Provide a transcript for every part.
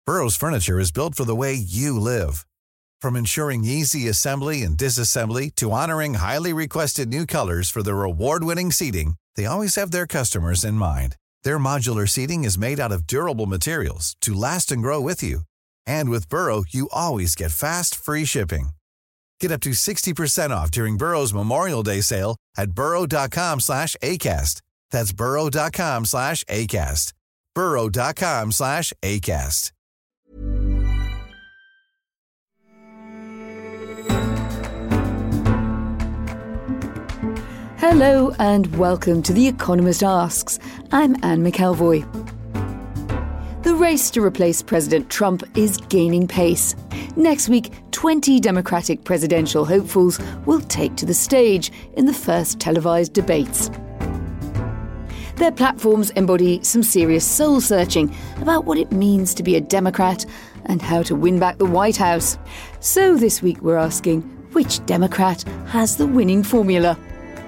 Burrow's furniture is built for the way you live. From ensuring easy assembly and disassembly to honoring highly requested new colors for their award-winning seating, they always have their customers in mind. Their modular seating is made out of durable materials to last and grow with you. And with Burrow, you always get fast, free shipping. Get up to 60% off during Burrow's Memorial Day sale at burrow.com/ACAST. That's burrow.com/ACAST. burrow.com/ACAST. Hello and welcome to The Economist Asks. I'm Anne McElvoy. The race to replace President Trump is gaining pace. Next week, 20 Democratic presidential hopefuls will take to the stage in the first televised debates. Their platforms embody some serious soul-searching about what it means to be a Democrat and how to win back the White House. So this week we're asking, which Democrat has the winning formula?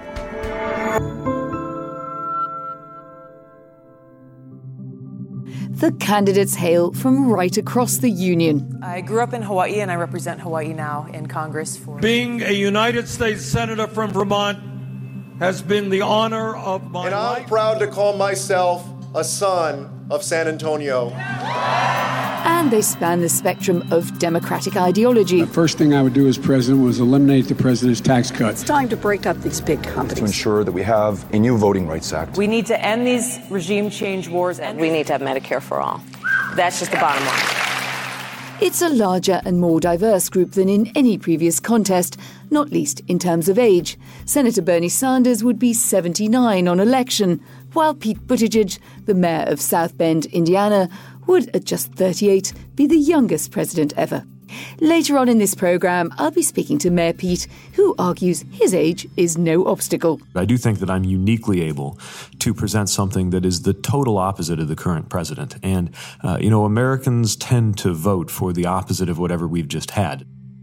The candidates hail from right across the union. I grew up in Hawaii and I represent Hawaii now in Congress. Being a United States Senator from Vermont has been the honor of my life. And I'm proud to call myself a son of San Antonio. And they span the spectrum of Democratic ideology. The first thing I would do as president was eliminate the president's tax cuts. It's time to break up these big companies. To ensure that we have a new Voting Rights Act. We need to end these regime change wars. And we need to have Medicare for all. That's just the bottom line. It's a larger and more diverse group than in any previous contest, not least in terms of age. Senator Bernie Sanders would be 79 on election, while Pete Buttigieg, the mayor of South Bend, Indiana, would, at just 38, be the youngest president ever. Later on in this programme, I'll be speaking to Mayor Pete, who argues his age is no obstacle. I do think that I'm uniquely able to present something that is the total opposite of the current president. And, Americans tend to vote for the opposite of whatever we've just had.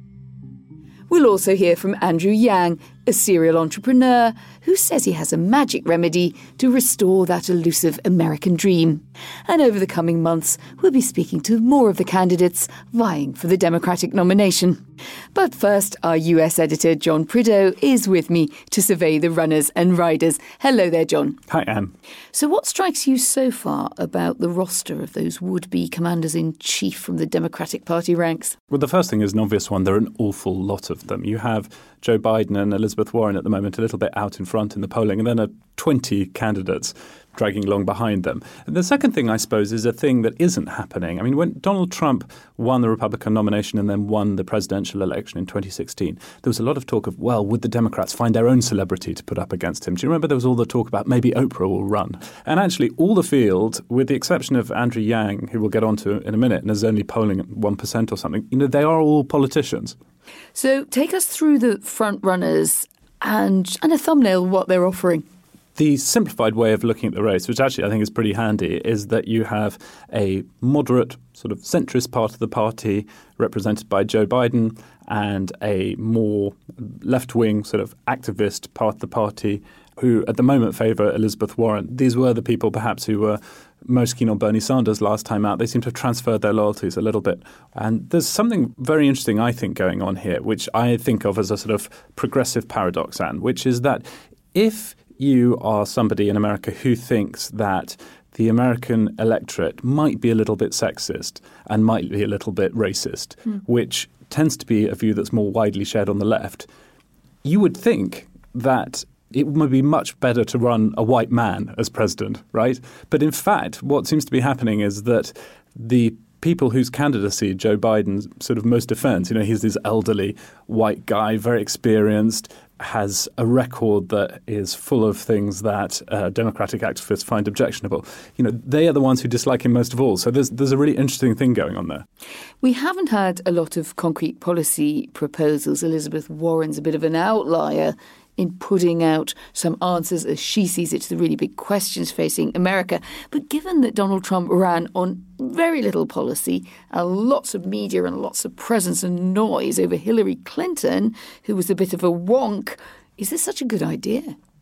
We'll also hear from Andrew Yang, a serial entrepreneur who says he has a magic remedy to restore that elusive American dream. And over the coming months, we'll be speaking to more of the candidates vying for the Democratic nomination. But first, our US editor, John Prideaux, is with me to survey the runners and riders. Hello there, John. Hi, Anne. So what strikes you so far about the roster of those would-be commanders-in-chief from the Democratic Party ranks? Well, the first thing is an obvious one. There are an awful lot of them. You have Joe Biden and Elizabeth Warren at the moment a little bit out in front in the polling, and then 20 candidates dragging along behind them. And the second thing, I suppose, is a thing that isn't happening. I mean, when Donald Trump won the Republican nomination and then won the presidential election in 2016, there was a lot of talk of, well, would the Democrats find their own celebrity to put up against him? Do you remember there was all the talk about maybe Oprah will run? And actually, all the field, with the exception of Andrew Yang, who we'll get onto in a minute, and is only polling at 1% or something, they are all politicians. So take us through the front runners and a thumbnail what they're offering. The simplified way of looking at the race, which actually I think is pretty handy, is that you have a moderate sort of centrist part of the party represented by Joe Biden and a more left-wing sort of activist part of the party who at the moment favour Elizabeth Warren. These were the people perhaps who were most keen on Bernie Sanders last time out. They seem to have transferred their loyalties a little bit. And there's something very interesting, I think, going on here, which I think of as a sort of progressive paradox, Anne, which is that if you are somebody in America who thinks that the American electorate might be a little bit sexist and might be a little bit racist, which tends to be a view that's more widely shared on the left, you would think that it would be much better to run a white man as president, right? But in fact, what seems to be happening is that the people whose candidacy Joe Biden sort of most defends, he's this elderly white guy, very experienced, has a record that is full of things that Democratic activists find objectionable. They are the ones who dislike him most of all. So there's a really interesting thing going on there. We haven't had a lot of concrete policy proposals. Elizabeth Warren's a bit of an outlier in putting out some answers as she sees it to the really big questions facing America. But given that Donald Trump ran on very little policy, lots of media and lots of presence and noise over Hillary Clinton, who was a bit of a wonk, is this such a good idea?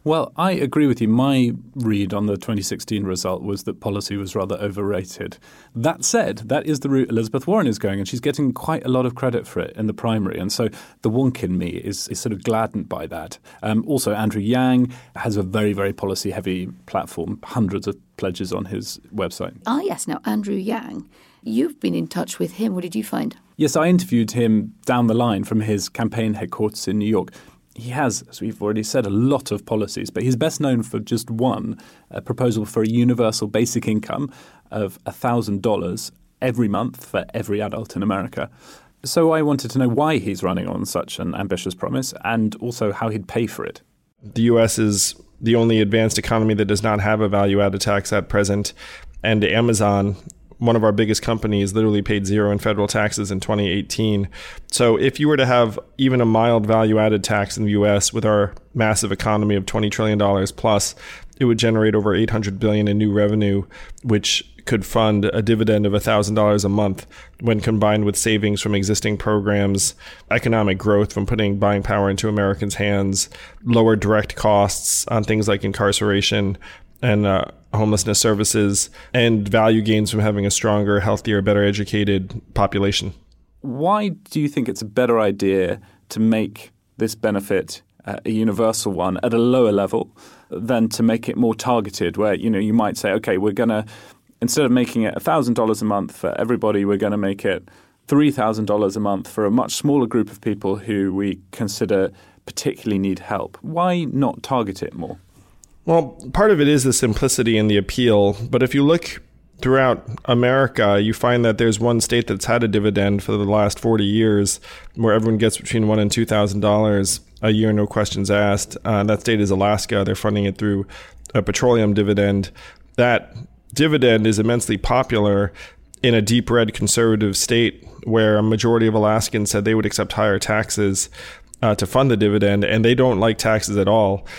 Well, I agree with you. My read on the 2016 result was that policy was rather overrated. That said, that is the route Elizabeth Warren is going, and she's getting quite a lot of credit for it in the primary. And so the wonk in me is sort of gladdened by that. Also, Andrew Yang has a very, very policy-heavy platform, hundreds of pledges on his website. Ah, yes. Now, Andrew Yang, you've been in touch with him. What did you find? Yes, I interviewed him down the line from his campaign headquarters in New York. He has, as we've already said, a lot of policies, but he's best known for just one, a proposal for a universal basic income of $1,000 every month for every adult in America. So I wanted to know why he's running on such an ambitious promise and also how he'd pay for it. The U.S. is the only advanced economy that does not have a value-added tax at present, and Amazon, one of our biggest companies, literally paid zero in federal taxes in 2018. So if you were to have even a mild value-added tax in the U.S. with our massive economy of $20 trillion plus, it would generate over $800 billion in new revenue, which could fund a dividend of $1,000 a month when combined with savings from existing programs, economic growth from putting buying power into Americans' hands, lower direct costs on things like incarceration and homelessness services, and value gains from having a stronger, healthier, better educated population. Why do you think it's a better idea to make this benefit a universal one at a lower level than to make it more targeted, where you might say, okay, we're going to, instead of making it $1,000 a month for everybody, we're going to make it $3,000 a month for a much smaller group of people who we consider particularly need help? Why not target it more? Well, part of it is the simplicity and the appeal. But if you look throughout America, you find that there's one state that's had a dividend for the last 40 years where everyone gets between $1,000 and $2,000 a year, no questions asked. That state is Alaska. They're funding it through a petroleum dividend. That dividend is immensely popular in a deep red conservative state where a majority of Alaskans said they would accept higher taxes to fund the dividend, and they don't like taxes at all.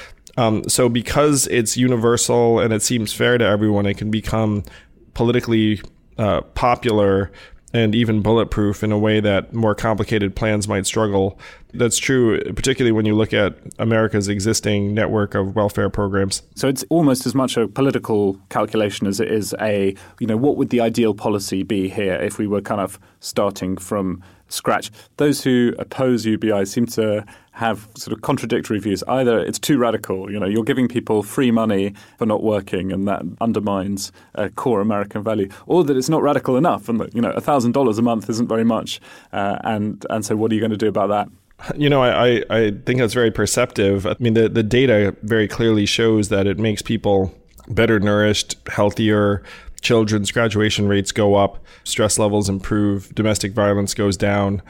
So because it's universal and it seems fair to everyone, it can become politically popular and even bulletproof in a way that more complicated plans might struggle. That's true, particularly when you look at America's existing network of welfare programs. So it's almost as much a political calculation as it is what would the ideal policy be here if we were kind of starting from scratch. Those who oppose UBI seem to have sort of contradictory views. Either it's too radical, you're giving people free money for not working and that undermines a core American value, or that it's not radical enough and that, $1,000 a month isn't very much. And so what are you going to do about that? I think that's very perceptive. I mean, the data very clearly shows that it makes people better nourished, healthier. Children's graduation rates go up, stress levels improve, domestic violence goes down.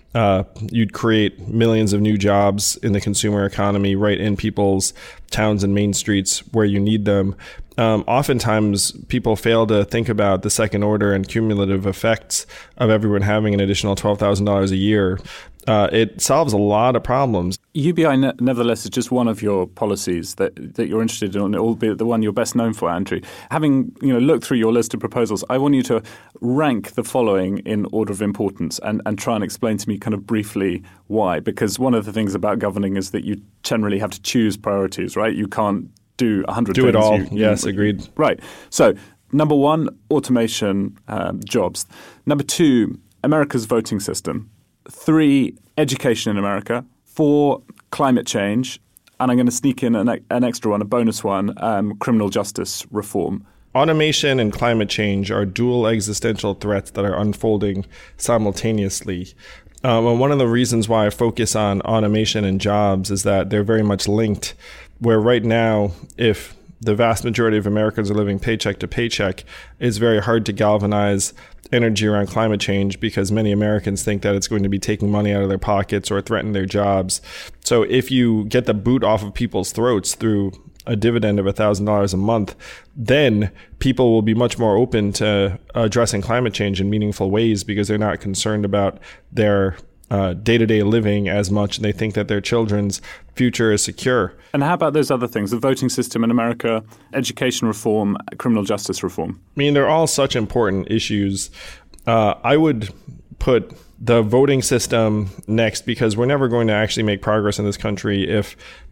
You'd create millions of new jobs in the consumer economy right in people's towns and main streets where you need them. Oftentimes, people fail to think about the second order and cumulative effects of everyone having an additional $12,000 a year. It solves a lot of problems. UBI, nevertheless, is just one of your policies that you're interested in, albeit the one you're best known for, Andrew. Having looked through your list of proposals, I want you to rank the following in order of importance and try and explain to me kind of briefly why. Because one of the things about governing is that you generally have to choose priorities, right? You can't do 100 things. Do it all. Yes, agreed. Right. So, number one, automation jobs. Number two, America's voting system. 3, education in America. 4, climate change. And I'm going to sneak in an extra one, a bonus one, criminal justice reform. Automation and climate change are dual existential threats that are unfolding simultaneously. And one of the reasons why I focus on automation and jobs is that they're very much linked, where right now, if the vast majority of Americans are living paycheck to paycheck, it's very hard to galvanize energy around climate change because many Americans think that it's going to be taking money out of their pockets or threaten their jobs. So if you get the boot off of people's throats through a dividend of $1,000 a month, then people will be much more open to addressing climate change in meaningful ways because they're not concerned about their day-to-day living as much, and they think that their children's future is secure. And how about those other things, the voting system in America, education reform, criminal justice reform? I mean, they're all such important issues. I would put the voting system next because we're never going to actually make progress in this country if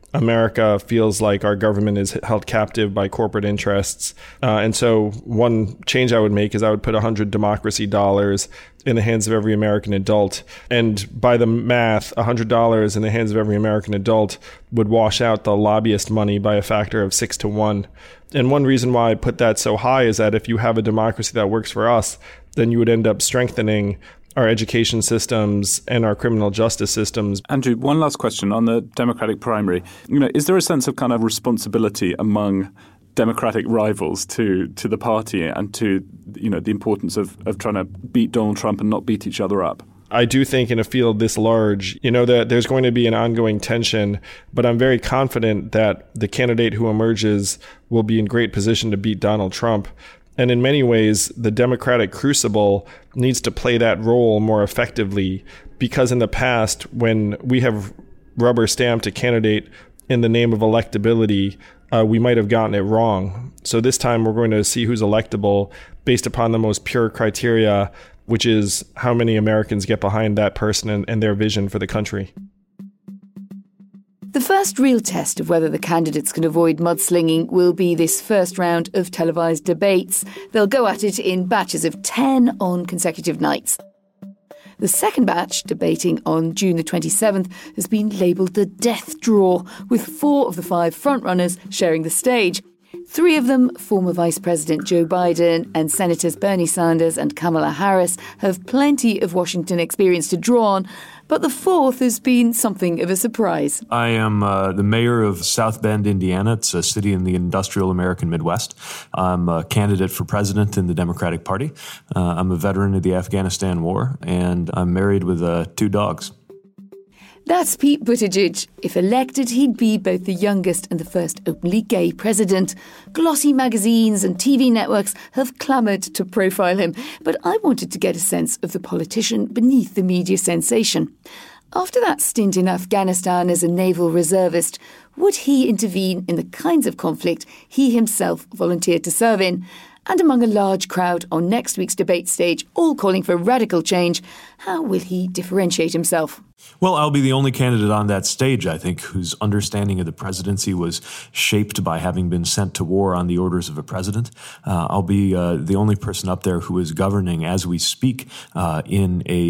America feels like our government is held captive by corporate interests. And so one change I would make is I would put $100 democracy dollars in the hands of every American adult. And by the math, $100 in the hands of every American adult would wash out the lobbyist money by a factor of 6 to 1. And one reason why I put that so high is that if you have a democracy that works for us, then you would end up strengthening our education systems and our criminal justice systems. Andrew, one last question on the Democratic primary. Is there a sense of kind of responsibility among Democratic rivals to the party and to the importance of trying to beat Donald Trump and not beat each other up? I do think in a field this large, that there's going to be an ongoing tension, but I'm very confident that the candidate who emerges will be in great position to beat Donald Trump. And in many ways, the Democratic crucible needs to play that role more effectively, because in the past, when we have rubber stamped a candidate in the name of electability, we might have gotten it wrong. So this time we're going to see who's electable based upon the most pure criteria, which is how many Americans get behind that person and their vision for the country. The first real test of whether the candidates can avoid mudslinging will be this first round of televised debates. They'll go at it in batches of 10 on consecutive nights. The second batch, debating on June the 27th, has been labelled the death draw, with 4 of the 5 frontrunners sharing the stage. 3 of them, former Vice President Joe Biden and Senators Bernie Sanders and Kamala Harris, have plenty of Washington experience to draw on, but the 4th has been something of a surprise. I am the mayor of South Bend, Indiana. It's a city in the industrial American Midwest. I'm a candidate for president in the Democratic Party. I'm a veteran of the Afghanistan War, and I'm married with 2 dogs. That's Pete Buttigieg. If elected, he'd be both the youngest and the first openly gay president. Glossy magazines and TV networks have clamoured to profile him, but I wanted to get a sense of the politician beneath the media sensation. After that stint in Afghanistan as a naval reservist, would he intervene in the kinds of conflict he himself volunteered to serve in? And among a large crowd on next week's debate stage, all calling for radical change, how will he differentiate himself? Well, I'll be the only candidate on that stage, I think, whose understanding of the presidency was shaped by having been sent to war on the orders of a president. I'll be the only person up there who is governing as we speak in a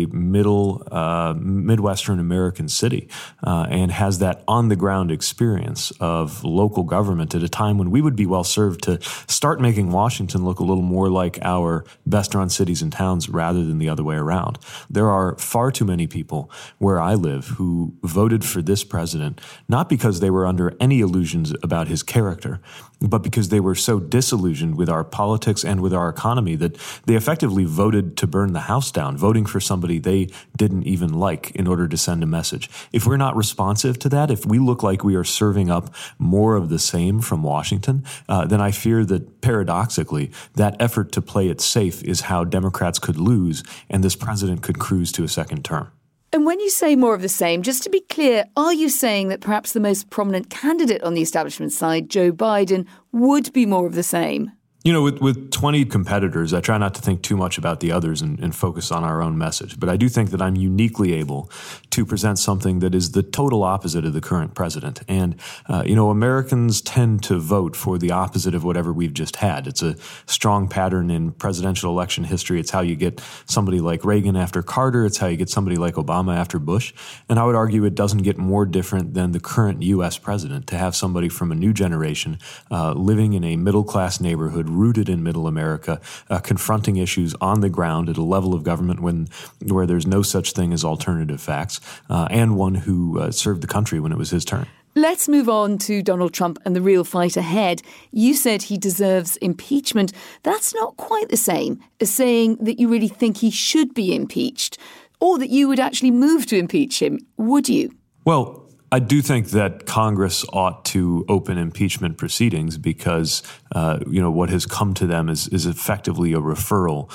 Midwestern American city and has that on-the-ground experience of local government at a time when we would be well served to start making Washington look a little more like our best-run cities and towns rather than the other way around. There are far too many people where I live who voted for this president, not because they were under any illusions about his character, but because they were so disillusioned with our politics and with our economy that they effectively voted to burn the house down, voting for somebody they didn't even like in order to send a message. If we're not responsive to that, if we look like we are serving up more of the same from Washington, then I fear that paradoxically, that effort to play it safe is how Democrats could lose and this president could cruise to a second term. And when you say more of the same, just to be clear, are you saying that perhaps the most prominent candidate on the establishment side, Joe Biden, would be more of the same? You know, with 20 competitors, I try not to think too much about the others and focus on our own message. But I do think that I'm uniquely able to present something that is the total opposite of the current president. And, Americans tend to vote for the opposite of whatever we've just had. It's a strong pattern in presidential election history. It's how you get somebody like Reagan after Carter. It's how you get somebody like Obama after Bush. And I would argue it doesn't get more different than the current U.S. president to have somebody from a new generation living in a middle-class neighborhood rooted in middle America, confronting issues on the ground at a level of government where there's no such thing as alternative facts, and one who served the country when it was his turn. Let's move on to Donald Trump and the real fight ahead. You said he deserves impeachment. That's not quite the same as saying that you really think he should be impeached, or that you would actually move to impeach him, would you? Well, I do think that Congress ought to open impeachment proceedings because what has come to them is effectively a referral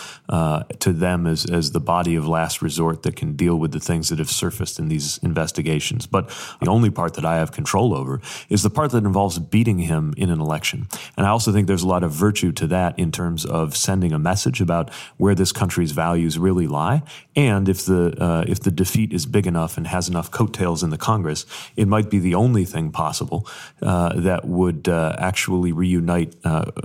to them as the body of last resort that can deal with the things that have surfaced in these investigations. But the only part that I have control over is the part that involves beating him in an election. And I also think there's a lot of virtue to that in terms of sending a message about where this country's values really lie. And if the defeat is big enough and has enough coattails in the Congress, it might be the only thing possible that would actually reunite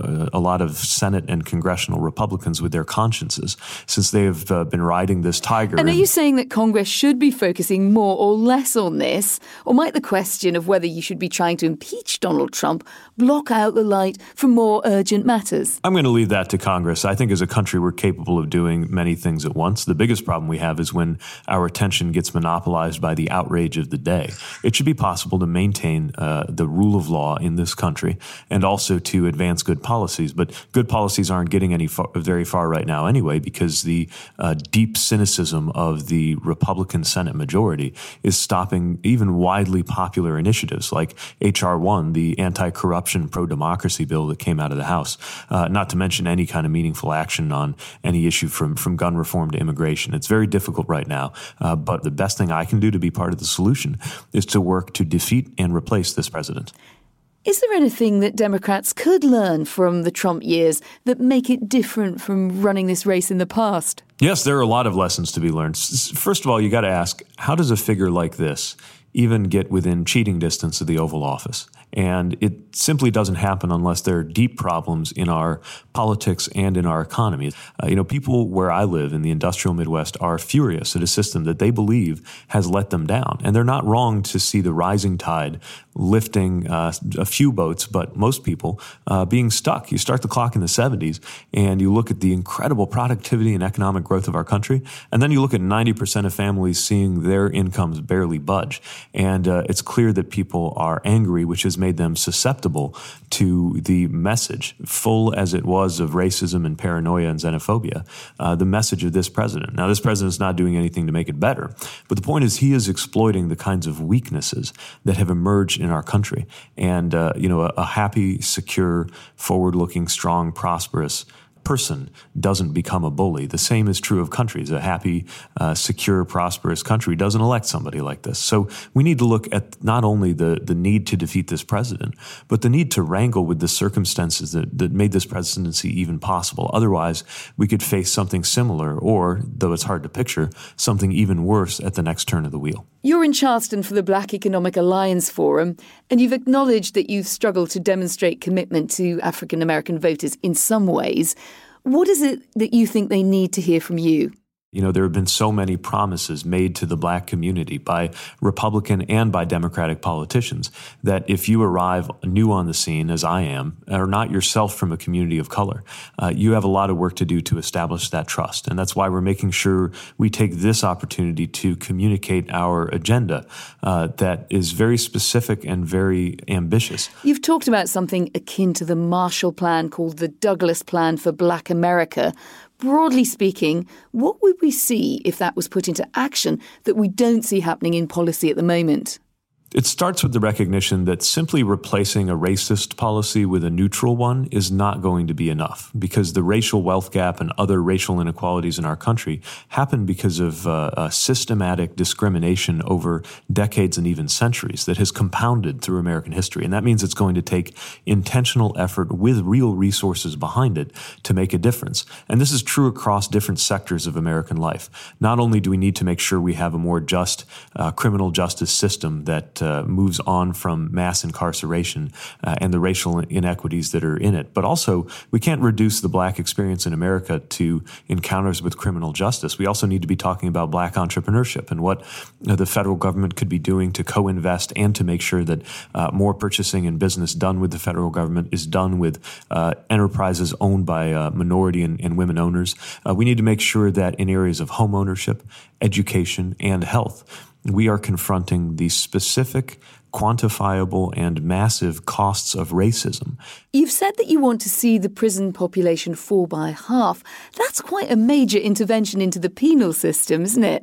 a lot of Senate and congressional Republicans with their consciences, since they have been riding this tiger. And are you saying that Congress should be focusing more or less on this? Or might the question of whether you should be trying to impeach Donald Trump block out the light from more urgent matters? I'm going to leave that to Congress. I think as a country, we're capable of doing many things at once. The biggest problem we have is when our attention gets monopolized by the outrage of the day. It should be possible to maintain the rule of law in this country and also to advance good policies. But good policies aren't getting very far right now anyway, because the deep cynicism of the Republican Senate majority is stopping even widely popular initiatives like H.R. 1, the anti-corruption pro-democracy bill that came out of the House, not to mention any kind of meaningful action on any issue from gun reform to immigration. It's very difficult right now, but the best thing I can do to be part of the solution is to work to defeat and replace this president. Is there anything that Democrats could learn from the Trump years that make it different from running this race in the past? Yes, there are a lot of lessons to be learned. First of all, you got to ask, how does a figure like this even get within cheating distance of the Oval Office? And it simply doesn't happen unless there are deep problems in our politics and in our economy. People where I live in the industrial Midwest are furious at a system that they believe has let them down. And they're not wrong to see the rising tide lifting a few boats, but most people being stuck. You start the clock in the 70s and you look at the incredible productivity and economic growth of our country. And then you look at 90% of families seeing their incomes barely budge. And it's clear that people are angry, which has made them susceptible to the message, full as it was of racism and paranoia and xenophobia, the message of this president. Now, this president's not doing anything to make it better, but the point is he is exploiting the kinds of weaknesses that have emerged in our country. And, a happy, secure, forward-looking, strong, prosperous person doesn't become a bully. The same is true of countries. A happy, secure, prosperous country doesn't elect somebody like this. So we need to look at not only the need to defeat this president, but the need to wrangle with the circumstances that made this presidency even possible. Otherwise, we could face something similar or, though it's hard to picture, something even worse at the next turn of the wheel. You're in Charleston for the Black Economic Alliance Forum, and you've acknowledged that you've struggled to demonstrate commitment to African American voters in some ways. What is it that you think they need to hear from you? There have been so many promises made to the black community by Republican and by Democratic politicians that if you arrive new on the scene, as I am, or not yourself from a community of color, you have a lot of work to do to establish that trust. And that's why we're making sure we take this opportunity to communicate our agenda that is very specific and very ambitious. You've talked about something akin to the Marshall Plan called the Douglas Plan for Black America. Broadly speaking, what would we see if that was put into action that we don't see happening in policy at the moment? It starts with the recognition that simply replacing a racist policy with a neutral one is not going to be enough, because the racial wealth gap and other racial inequalities in our country happen because of systematic discrimination over decades and even centuries that has compounded through American history. And that means it's going to take intentional effort with real resources behind it to make a difference. And this is true across different sectors of American life. Not only do we need to make sure we have a more just criminal justice system that moves on from mass incarceration and the racial inequities that are in it. But also, we can't reduce the black experience in America to encounters with criminal justice. We also need to be talking about black entrepreneurship and what the federal government could be doing to co-invest and to make sure that more purchasing and business done with the federal government is done with enterprises owned by minority and women owners. We need to make sure that in areas of home ownership, education, and health, we are confronting the specific, quantifiable, and massive costs of racism. You've said that you want to see the prison population fall by half. That's quite a major intervention into the penal system, isn't it?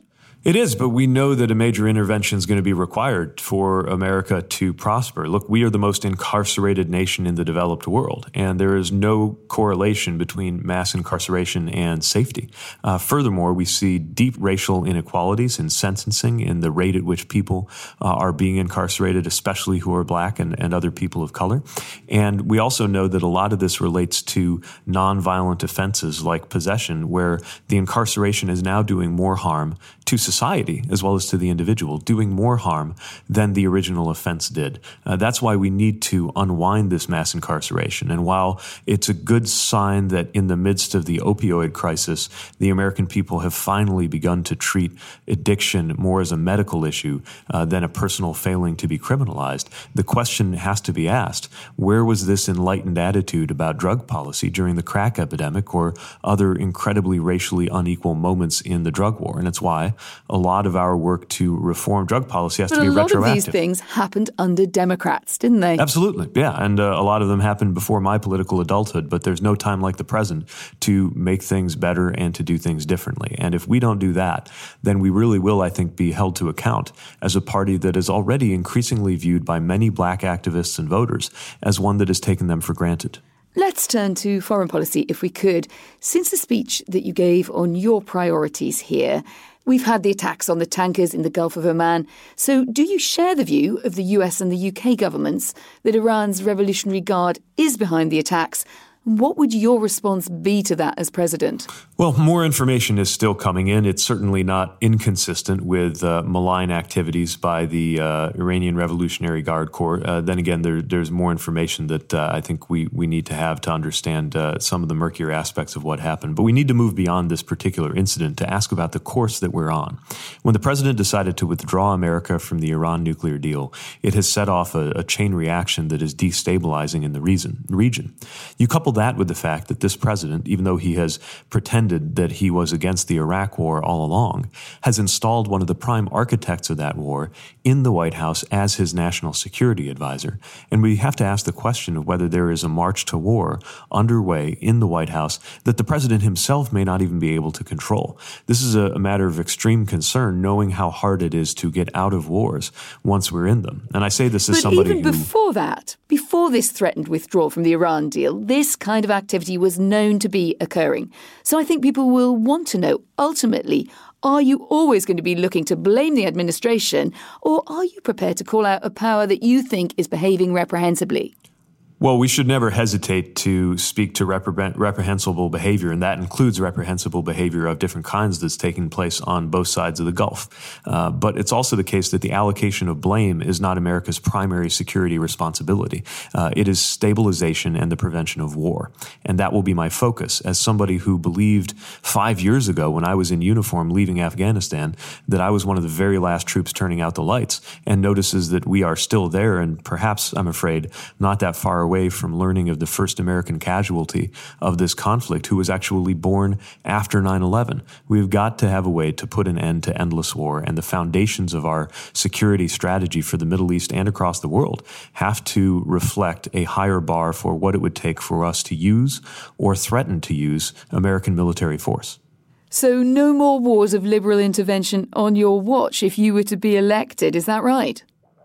It is, but we know that a major intervention is going to be required for America to prosper. Look, we are the most incarcerated nation in the developed world, and there is no correlation between mass incarceration and safety. Furthermore, we see deep racial inequalities in sentencing, in the rate at which people are being incarcerated, especially who are black and other people of color. And we also know that a lot of this relates to nonviolent offenses like possession, where the incarceration is now doing more harm to society as well as to the individual, doing more harm than the original offense did. That's why we need to unwind this mass incarceration. And while it's a good sign that in the midst of the opioid crisis, the American people have finally begun to treat addiction more as a medical issue than a personal failing to be criminalized, the question has to be asked, where was this enlightened attitude about drug policy during the crack epidemic or other incredibly racially unequal moments in the drug war? And it's why a lot of our work to reform drug policy has to be retroactive. But a lot of these things happened under Democrats, didn't they? Absolutely, yeah. And a lot of them happened before my political adulthood, but there's no time like the present to make things better and to do things differently. And if we don't do that, then we really will, I think, be held to account as a party that is already increasingly viewed by many black activists and voters as one that has taken them for granted. Let's turn to foreign policy, if we could. Since the speech that you gave on your priorities here, we've had the attacks on the tankers in the Gulf of Oman. So do you share the view of the US and the UK governments that Iran's Revolutionary Guard is behind the attacks? What would your response be to that as president? Well, more information is still coming in. It's certainly not inconsistent with malign activities by the Iranian Revolutionary Guard Corps. Then again, there's more information that I think we need to have to understand some of the murkier aspects of what happened. But we need to move beyond this particular incident to ask about the course that we're on. When the president decided to withdraw America from the Iran nuclear deal, it has set off a chain reaction that is destabilizing in the region. You couple that with the fact that this president, even though he has pretended that he was against the Iraq war all along, has installed one of the prime architects of that war in the White House as his national security advisor. And we have to ask the question of whether there is a march to war underway in the White House that the president himself may not even be able to control. This is a matter of extreme concern, knowing how hard it is to get out of wars once we're in them. And I say this as somebody who... But even before that, before this threatened withdrawal from the Iran deal, this kind of activity was known to be occurring. So I think people will want to know, ultimately, are you always going to be looking to blame the administration, or are you prepared to call out a power that you think is behaving reprehensibly? Well, we should never hesitate to speak to reprehensible behavior, and that includes reprehensible behavior of different kinds that's taking place on both sides of the Gulf. But it's also the case that the allocation of blame is not America's primary security responsibility. It is stabilization and the prevention of war. And that will be my focus as somebody who believed 5 years ago when I was in uniform leaving Afghanistan that I was one of the very last troops turning out the lights, and notices that we are still there and perhaps, I'm afraid, not that far away from learning of the first American casualty of this conflict, who was actually born after 9/11. We've got to have a way to put an end to endless war, and the foundations of our security strategy for the Middle East and across the world have to reflect a higher bar for what it would take for us to use or threaten to use American military force. So no more wars of liberal intervention on your watch if you were to be elected, is that right?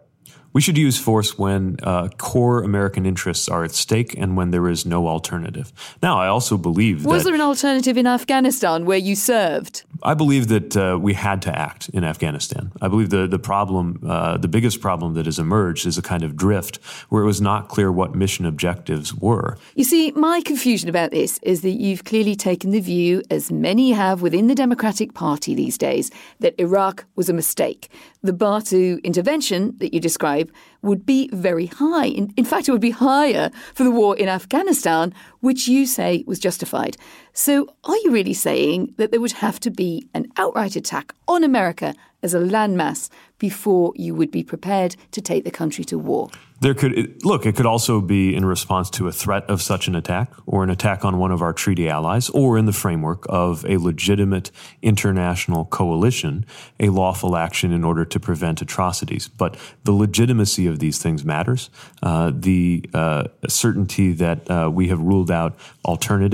We should use force when core American interests are at stake and when there is no alternative. Now, I also believe that... Was there an alternative in Afghanistan where you served? I believe that we had to act in Afghanistan. I believe the problem, the biggest problem that has emerged is a kind of drift where it was not clear what mission objectives were. You see, my confusion about this is that you've clearly taken the view, as many have within the Democratic Party these days, that Iraq was a mistake. The bar to intervention that you describe would be very high. In fact, it would be higher for the war in Afghanistan, which you say was justified. So are you really saying that there would have to be an outright attack on America as a landmass before you would be prepared to take the country to war? It could also be in response to a threat of such an attack or an attack on one of our treaty allies, or in the framework of a legitimate international coalition, a lawful action in order to prevent atrocities. But the legitimacy of these things matters. The certainty that we have ruled out alternatives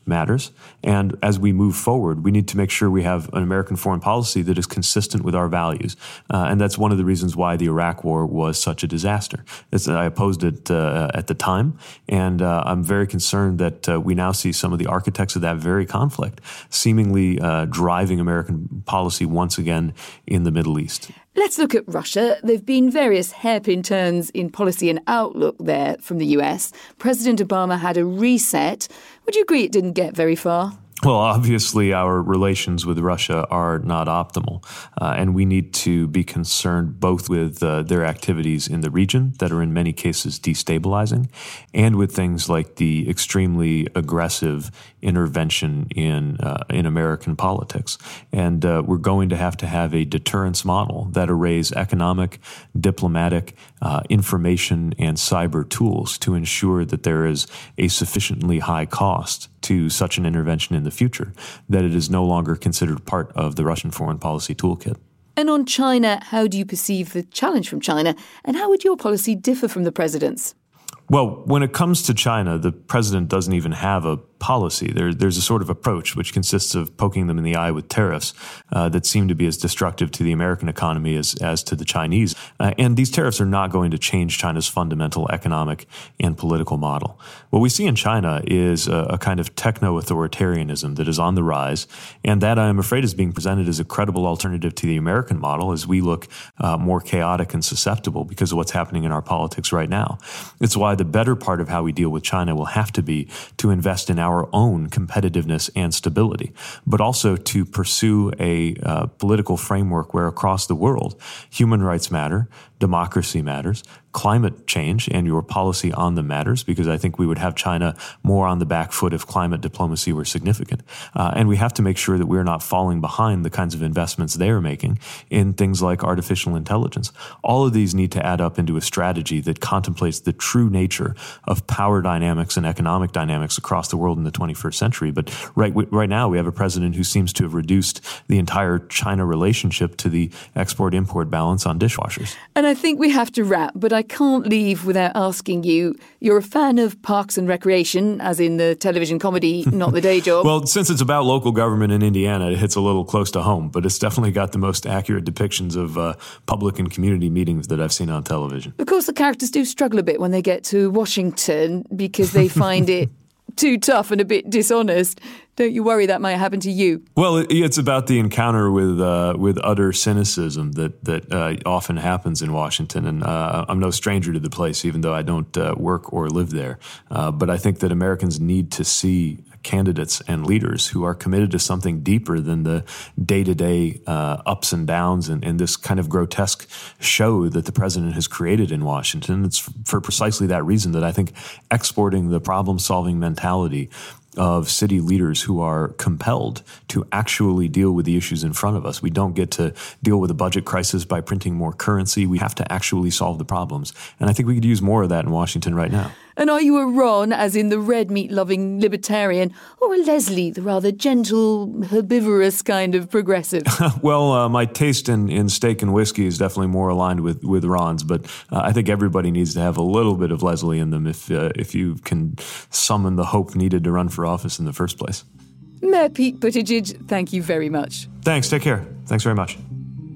matters. And as we move forward, we need to make sure we have an American foreign policy that is consistent with our values. And that's one of the reasons why the Iraq War was such a disaster. I opposed it at the time, and I'm very concerned that we now see some of the architects of that very conflict seemingly driving American policy once again in the Middle East. Let's look at Russia. There have been various hairpin turns in policy and outlook there from the US. President Obama had a reset. Would you agree it didn't get very far? Well, obviously, our relations with Russia are not optimal, and we need to be concerned both with their activities in the region that are in many cases destabilizing, and with things like the extremely aggressive intervention in American politics. And we're going to have a deterrence model that arrays economic, diplomatic, information, and cyber tools to ensure that there is a sufficiently high cost to such an intervention in the future, that it is no longer considered part of the Russian foreign policy toolkit. And on China, how do you perceive the challenge from China, and how would your policy differ from the president's? Well, when it comes to China, the president doesn't even have a policy. There's a sort of approach which consists of poking them in the eye with tariffs that seem to be as destructive to the American economy as to the Chinese. And these tariffs are not going to change China's fundamental economic and political model. What we see in China is a kind of techno-authoritarianism that is on the rise, and that, I am afraid, is being presented as a credible alternative to the American model as we look more chaotic and susceptible because of what's happening in our politics right now. It's why the better part of how we deal with China will have to be to invest in our own competitiveness and stability, but also to pursue a political framework where across the world, human rights matter, democracy matters, climate change and your policy on them matters, because I think we would have China more on the back foot if climate diplomacy were significant. And we have to make sure that we're not falling behind the kinds of investments they are making in things like artificial intelligence. All of these need to add up into a strategy that contemplates the true nature of power dynamics and economic dynamics across the world in the 21st century. But right now we have a president who seems to have reduced the entire China relationship to the export-import balance on dishwashers. And I think we have to wrap, but I can't leave without asking you, you're a fan of Parks and Recreation, as in the television comedy, not the day job. Well, since it's about local government in Indiana, it hits a little close to home, but it's definitely got the most accurate depictions of public and community meetings that I've seen on television. Of course, the characters do struggle a bit when they get to Washington because they find it too tough and a bit dishonest. Don't you worry that might happen to you? Well, it's about the encounter with utter cynicism that often happens in Washington. And I'm no stranger to the place, even though I don't work or live there. But I think that Americans need to see candidates and leaders who are committed to something deeper than the day-to-day ups and downs and this kind of grotesque show that the president has created in Washington. It's for precisely that reason that I think exporting the problem-solving mentality of city leaders who are compelled to actually deal with the issues in front of us. We don't get to deal with a budget crisis by printing more currency. We have to actually solve the problems. And I think we could use more of that in Washington right now. And are you a Ron, as in the red meat-loving libertarian, or a Leslie, the rather gentle, herbivorous kind of progressive? Well, my taste in steak and whiskey is definitely more aligned with Ron's, but I think everybody needs to have a little bit of Leslie in them if you can summon the hope needed to run for office in the first place. Mayor Pete Buttigieg, thank you very much. Thanks. Take care. Thanks very much.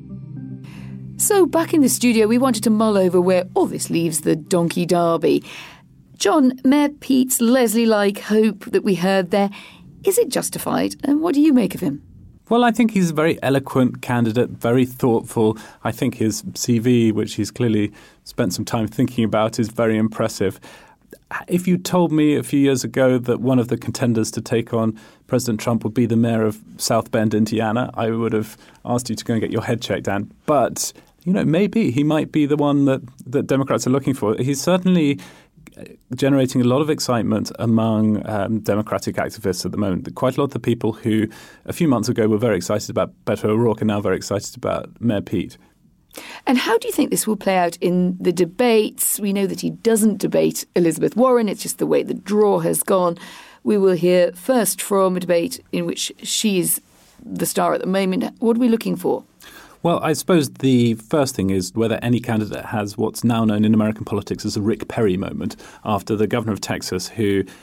So back in the studio, we wanted to mull over where all this leaves the donkey derby. John, Mayor Pete's Leslie-like hope that we heard there, is it justified? And what do you make of him? Well, I think he's a very eloquent candidate, very thoughtful. I think his CV, which he's clearly spent some time thinking about, is very impressive. If you told me a few years ago that one of the contenders to take on President Trump would be the mayor of South Bend, Indiana, I would have asked you to go and get your head checked, Anne. But, maybe he might be the one that Democrats are looking for. He's certainly generating a lot of excitement among Democratic activists at the moment. Quite a lot of the people who a few months ago were very excited about Beto O'Rourke are now very excited about Mayor Pete. And how do you think this will play out in the debates? We know that he doesn't debate Elizabeth Warren. It's just the way the draw has gone. We will hear first from a debate in which she is the star at the moment. What are we looking for? Well, I suppose the first thing is whether any candidate has what's now known in American politics as a Rick Perry moment, after the governor of Texas, who had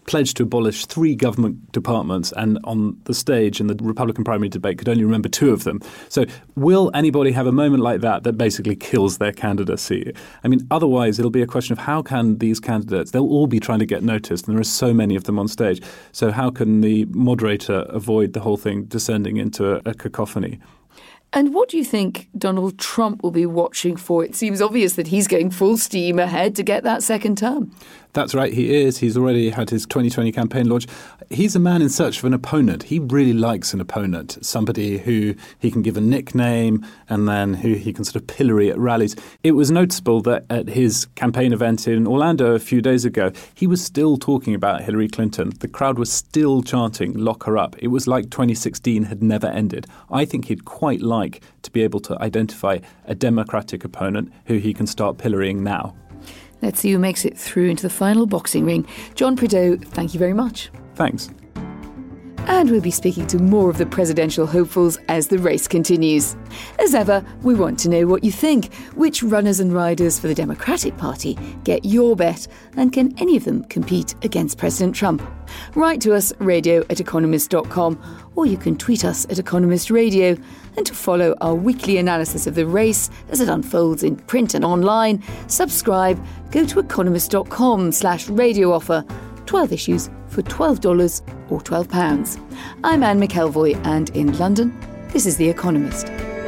pledged to abolish 3 government departments and on the stage in the Republican primary debate could only remember 2 of them. So will anybody have a moment like that basically kills their candidacy? I mean, otherwise it'll be a question of how can these candidates, they'll all be trying to get noticed, and there are so many of them on stage. So how can the moderator avoid the whole thing descending into a cacophony? And what do you think Donald Trump will be watching for? It seems obvious that he's going full steam ahead to get that second term. That's right, he is. He's already had his 2020 campaign launch. He's a man in search of an opponent. He really likes an opponent, somebody who he can give a nickname and then who he can sort of pillory at rallies. It was noticeable that at his campaign event in Orlando a few days ago, he was still talking about Hillary Clinton. The crowd was still chanting, "Lock her up." It was like 2016 had never ended. I think he'd quite like to be able to identify a Democratic opponent who he can start pillorying now. Let's see who makes it through into the final boxing ring. John Prideaux, thank you very much. Thanks. And we'll be speaking to more of the presidential hopefuls as the race continues. As ever, we want to know what you think. Which runners and riders for the Democratic Party get your bet? And can any of them compete against President Trump? Write to us, radio@economist.com, or you can tweet us at Economist Radio. And to follow our weekly analysis of the race as it unfolds in print and online, subscribe, go to economist.com/radio offer. 12 issues for $12 or £12. I'm Anne McElvoy, and in London, this is The Economist.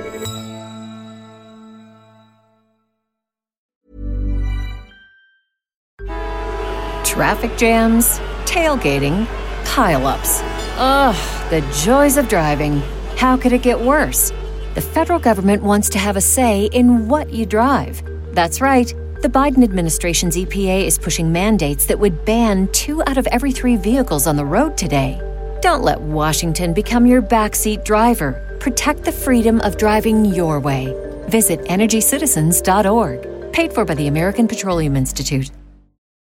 Traffic jams, tailgating, pile-ups. Ugh, the joys of driving. How could it get worse? The federal government wants to have a say in what you drive. That's right. The Biden administration's EPA is pushing mandates that would ban 2 out of every 3 vehicles on the road today. Don't let Washington become your backseat driver. Protect the freedom of driving your way. Visit EnergyCitizens.org. Paid for by the American Petroleum Institute.